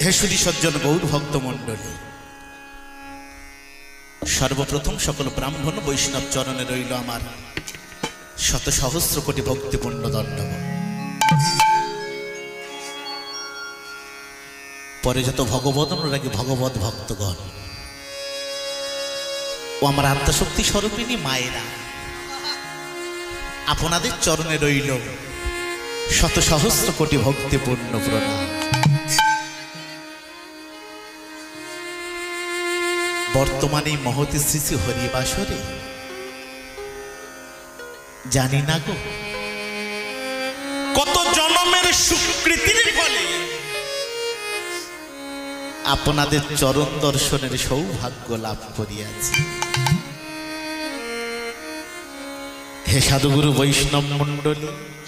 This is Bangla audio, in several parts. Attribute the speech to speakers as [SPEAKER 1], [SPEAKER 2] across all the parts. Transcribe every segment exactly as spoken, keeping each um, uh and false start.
[SPEAKER 1] হে সুধী সজ্জন গৌর ভক্ত মণ্ডলী, সর্বপ্রথম সকল ব্রাহ্মণ বৈষ্ণব চরণে রইল আমার শত সহস্র কোটি ভক্তিপূর্ণ দণ্ডবত। পরে যত ভগবত অনুরাগী ভগবত ভক্তগণ ও আমার আত্মশক্তি স্বরূপিণী মায়েরা, আপনাদের চরণে রইল শত সহস্র কোটি ভক্তিপূর্ণ প্রণাম। বর্তমানে মহতি শ্রী শ্রী হরিবাসরে জানি না গো কত জন্মের সুকৃতির ফলে আপনাদের চরণ দর্শনের সৌভাগ্য লাভ করিয়াছি। হে সাধুগুরু বৈষ্ণব মণ্ডলী,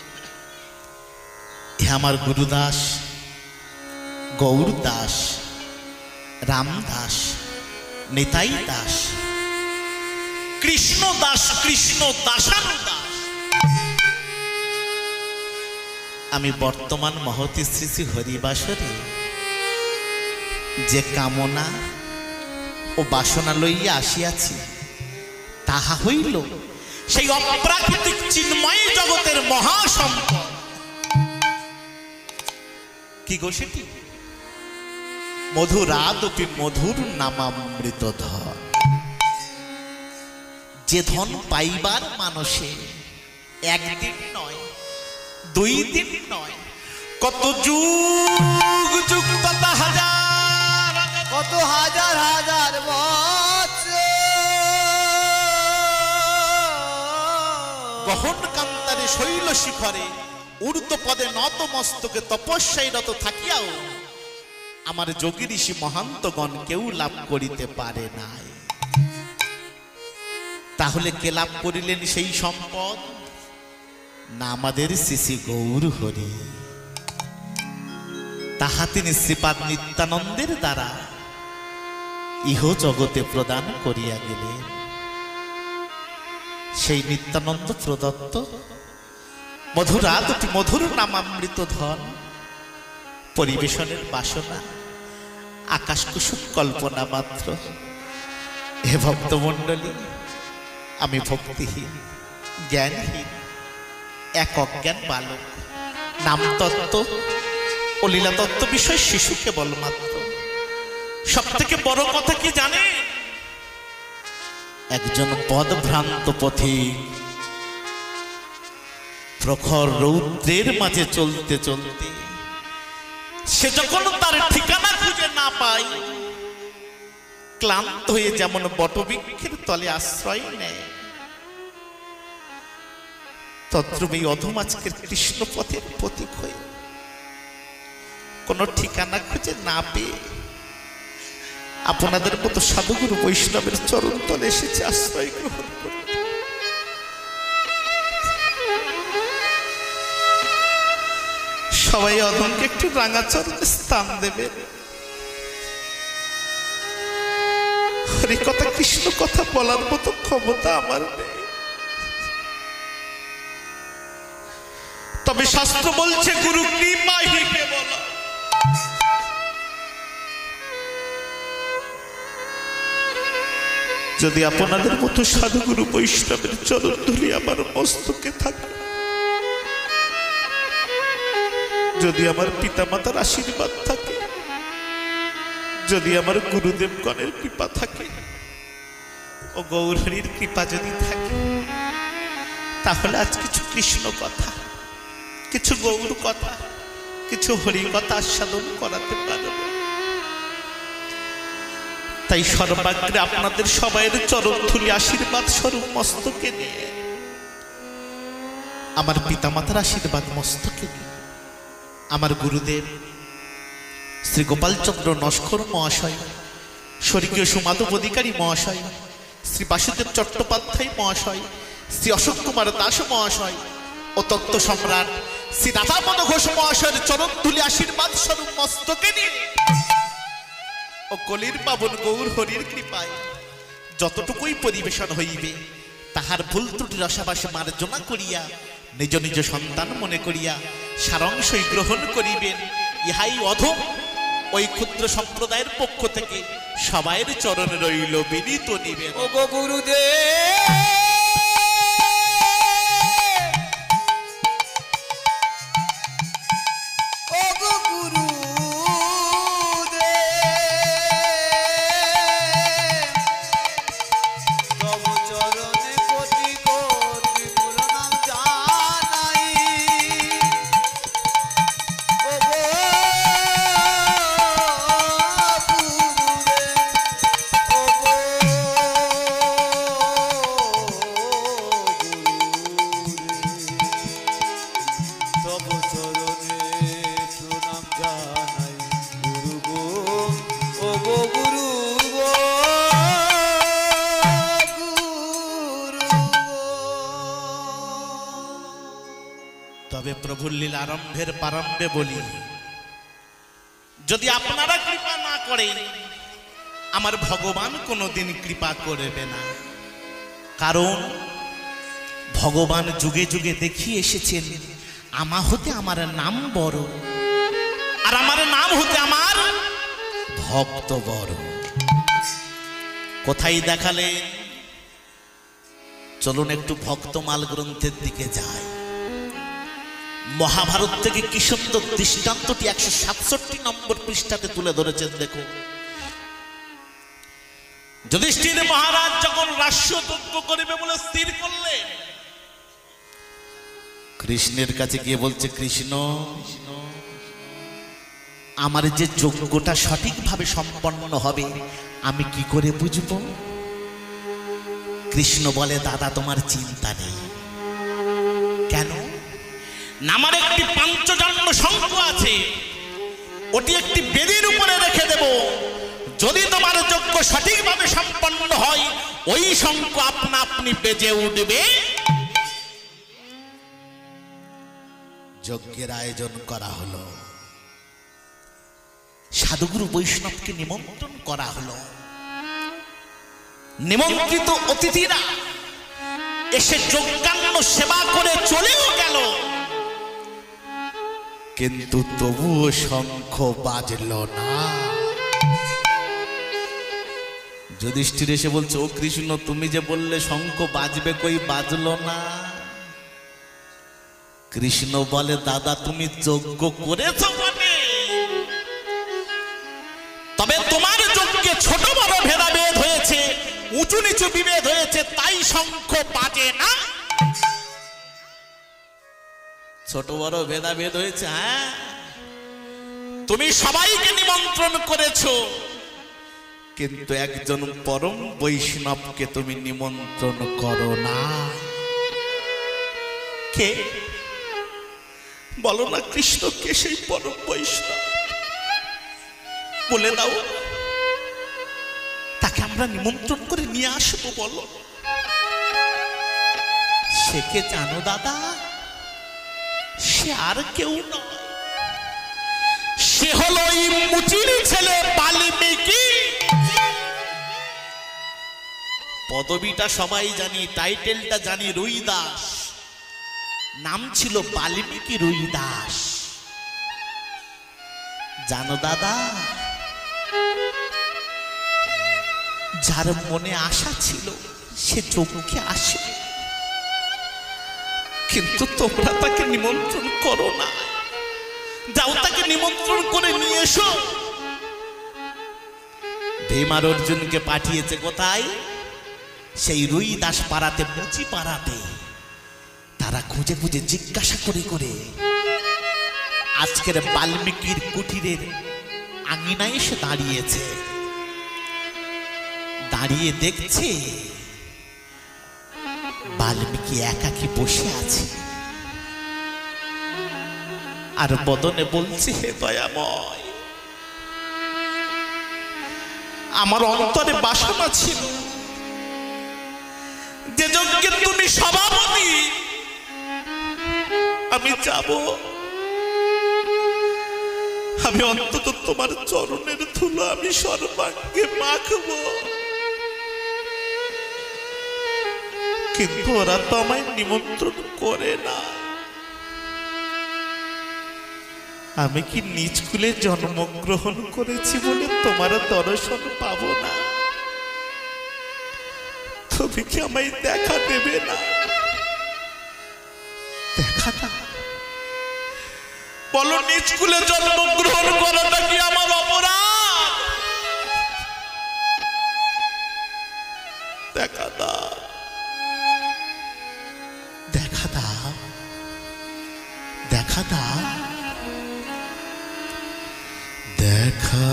[SPEAKER 1] হে আমার গুরুদাস গৌর দাস, রামদাস, নিতাই দাস, কৃষ্ণ দাস, কৃষ্ণ দাসানু দাস, আমি বর্তমান মহতি শ্রী শ্রী হরিবাসরে যে কামনা ও বাসনা লইয়া আসিয়াছি তাহা হইল সেই অপ্রাকৃতিক চিন্ময় জগতের মহাসম্পদ। কি গো সেটি? মধুরাদপি মধুর নামামৃত ধন। যে ধন পাইবার মানুষে একদিন নয়, দুই দিন নয়, কত যুগ যুগ কত হাজার
[SPEAKER 2] কত হাজার হাজার বছর
[SPEAKER 1] গহন কান্তারে শৈল শিখরে ঊর্ধ্ব পদে নত মস্তকে তপস্যায় রত থাকিয়াও আমার যোগী ঋষি মহান্তগণ কেউ লাভ করিতে পারে নাই। তাহলে কে লাভ করিলেন সেই সম্পদ? না আমাদের শ্রী শ্রী গৌর হরি। তাহা তিনি শ্রীপাদ নিত্যানন্দের দ্বারা ইহ জগতে প্রদান করিয়া গেলেন। সেই নিত্যানন্দ প্রদত্ত মধুরাদপি মধুর নামামৃত ধন পরিবেশনের বাসনা আকাশ কুসুম কল্পনা মাত্র। হে ভক্তমণ্ডলী, আমি ভক্তিহীন, জ্ঞানহীন, এক অজ্ঞান বালক, নামতত্ত্ব ও লীলাতত্ত্ব বিষয় শিশু কেবল মাত্র। সব থেকে বড় কথা কি জানে? একজন পদভ্রান্ত পথিক প্রখর রৌদ্রের মাঝে চলতে চলতে সে যখন তার ঠিকানা খুঁজে না পায়, ক্লান্ত হয়ে যেমন বটবৃক্ষের তলে আশ্রয় নেয়, তদ্রূপ এই অধমাচকের কৃষ্ণ পথের প্রতীক হয়ে কোন ঠিকানা খুঁজে না পেয়ে আপনাদের মতো সাধুগুরু বৈষ্ণবের চরণ তলে এসেছে আশ্রয় গ্রহণ করতে। সবাই অধমকে একটু রাঙা চরণে স্থান দেবে। হরি কথা কৃষ্ণ কথা বলার মতো ক্ষমতা আমার নেই, তবে শাস্ত্র বলছে গুরু কৃপা হি কেবল। যদি আপনাদের মতো সাধুগুরু বৈষ্ণবের চরণ ধুলি আমার মস্তকে থাকে, যদি আমার পিতামাতার আশীর্বাদ থাকে, যদি আমার গুরুদেবগণের কৃপা থাকে ও গৌরহরির কৃপা যদি থাকে, তাহলে আজ কিছু কৃষ্ণ কথা, কিছু গৌর কথা, কিছু হরি কথা আস্বাদন করাতে পারব। তাই সর্বাগ্রে আপনাদের সবাইয়ের চরণ ধুলি আশীর্বাদ স্বরূপ মস্তকে নিয়ে, আমার পিতামাতার আশীর্বাদ মস্তকে নিয়ে, আমার গুরুদেব শ্রী গোপালচন্দ্র নস্কর মহাশয়, স্বর্গীয় সুমাধব অধিকারী মহাশয়, শ্রী বাসুদেব চট্টোপাধ্যায় মহাশয়, শ্রী অশোক কুমার দাস মহাশয় ও তত্ত্ব সম্রাট শ্রী রাধামন ঘোষ মহাশয়ের চরণ ধুলি আশীর্বাদ স্বরূপ মস্তকে নিয়ে ও কলির পাবন গৌর হরির কৃপায় যতটুকুই পরিবেশন হইবে তাহার ভুল ত্রুটি রসাবাসে মার্জনা করিয়া নিজ নিজ সন্তান মনে করিয়া সারাংশই গ্রহণ করিবেন। ইহাই অধম ও ওই ক্ষুদ্র সম্প্রদায়ের পক্ষ থেকে সবাইয়ের চরণে রইল বিনীত নিবেদন।
[SPEAKER 2] ও গো গুরুদেব, ও গো গুরুদেব, তব চরণে কোটি কোটি প্রণাম জানাই। ও গো
[SPEAKER 1] তবে প্রভুর লীলা আরম্ভের প্রারম্ভে বলি, যদি আপনারা কৃপা না করেন আমার ভগবান কোনোদিন কৃপা করবে না। কারণ ভগবান যুগে যুগে দেখিয়ে এসেছেন আমা হতে আমার নাম বড়, আর আমার নাম হতে আমার ভক্ত বড়। কোথায় দেখালেন? চলুন একটু ভক্তমাল গ্রন্থের দিকে যাই। মহাভারত থেকে কি সুন্দর দৃষ্টান্তটি একশো সাতষট্টি নম্বর পৃষ্ঠাতে তুলে ধরেছেন। দেখো, যুধিষ্ঠির মহারাজ যখন রাষ্ট্রযজ্ঞ করিবে বলে স্থির করলেন, কৃষ্ণের কাছে গিয়ে বলছে, কৃষ্ণ আমার যে যজ্ঞটা সঠিকভাবে সম্পন্ন হবে আমি কি করে বুঝব? কৃষ্ণ বলে, দাদা তোমার চিন্তা নেই। কেন? আমার একটি পাঞ্চজন্ম শঙ্খ আছে, ওটি একটি বেদির উপরে রেখে দেব। যদি তোমার যজ্ঞ সঠিকভাবে সম্পন্ন হয় ওই শঙ্খ আপনা আপনি বেজে উঠবে। যজ্ঞের আয়োজন করা হলো, সাধুগুরু বৈষ্ণবকে নিমন্ত্রণ করা হলো। নিমন্ত্রিত অতিথিরা এসে যজ্ঞান্ন সেবা করে চলেও গেল, কিন্তু তবুও শঙ্খ বাজল না। যুধিষ্ঠির এসে বলছে, ও কৃষ্ণ তুমি যে বললে শঙ্খ বাজবে, কই বাজলো না? কৃষ্ণ বলে, দাদা তুমি যজ্ঞ করেছো বটে, তবে তোমার যজ্ঞে ছোট বড় ভেদাভেদ হয়েছে, উঁচু নিচু বিভেদ হয়েছে, তাই শঙ্খ বাজে না। ছোট বড় ভেদাভেদ হয়েছে, হ্যাঁ, তুমি সবাইকে নিমন্ত্রণ করেছো, কিন্তু একজন পরম বৈষ্ণবকে তুমি নিমন্ত্রণ করো না। কে? বলো না কৃষ্ণ কে সেই পরম বৈষ্ণব? বলে দাও, তাকে আমরা নিমন্ত্রণ করে নিয়ে আসবো। বলো সে কে জানো দাদা? সে আর কেউ নয়, সে হলো এই মুচির ছেলে বাল্মীকি। পদবিটা সবাই জানি, টাইটেলটা জানি, রুইদাস। নাম ছিল বাল্মীকি রুইদাস। জানো দাদা, যার মনে আশা ছিল সে যজ্ঞে আসে, কিন্তু তোমরা তাকে নিমন্ত্রণ করো না। যাও তাকে নিমন্ত্রণ করে নিয়ে এসো। ভীম আর অর্জুনকে পাঠিয়েছে কোথায়? সেই রুইদাস পাড়াতে, মুচি পাড়াতে। তারা খুঁজে খুঁজে জিজ্ঞাসা করে করে আজকের বাল্মীকির কুটিরের আঙিনায় এসে দাঁড়িয়েছে। দাঁড়িয়ে দেখছে বাল্মীকি একাকী বসে আছে, আর বদনে বলছে, হে দয়াময়, আমার অন্তরে বাসনা ছিল যে যজ্ঞে তুমি সভাপতি, আমি যাব, আমি অন্তত তোমার চরণের ধুলো আমি সর্বাঙ্গে মাখবো, কিন্তু ওরা তো আমায় নিমন্ত্রণ করে না। আমি কি নিজ কুলে জন্মগ্রহণ করেছি বলে তোমার দর্শন পাবো না? তুমি কি আমায় দেখা দেবে না? দেখা না বলো, নিজ কুলে জন্মগ্রহণ করাটা কি আমার অপরাধ? দেখা দাও, দেখা দাও, দেখা দাও, দেখা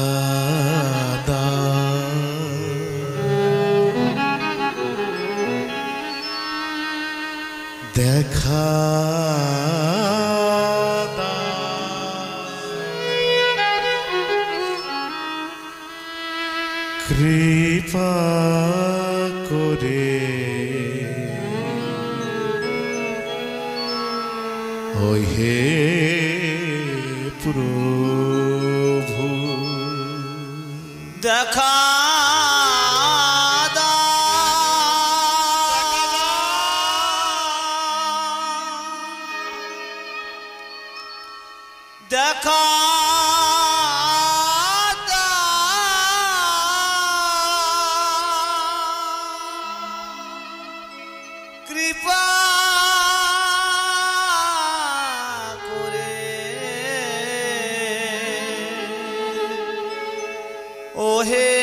[SPEAKER 1] দাও, দেখা কৃপা করে ও হে প্রভু,
[SPEAKER 2] দেখা দেখা কৃপা করে ও হে